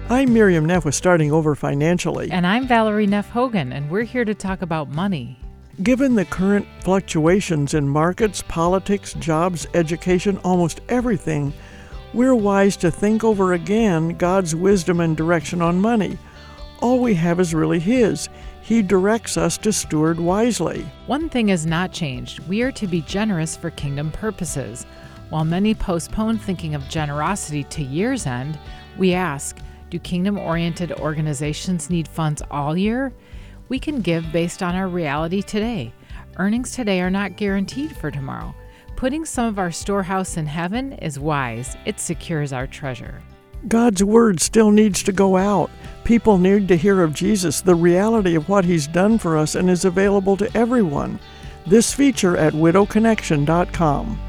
I'm Miriam Neff with Starting Over Financially. And I'm Valerie Neff Hogan, and we're here to talk about money. Given the current fluctuations in markets, politics, jobs, education, almost everything, we're wise to think over again God's wisdom and direction on money. All we have is really His. He directs us to steward wisely. One thing has not changed. We are to be generous for kingdom purposes. While many postpone thinking of generosity to year's end, we ask, do kingdom-oriented organizations need funds all year? We can give based on our reality today. Earnings today are not guaranteed for tomorrow. Putting some of our storehouse in heaven is wise. It secures our treasure. God's word still needs to go out. People need to hear of Jesus, the reality of what He's done for us, and is available to everyone. This feature at widowconnection.com.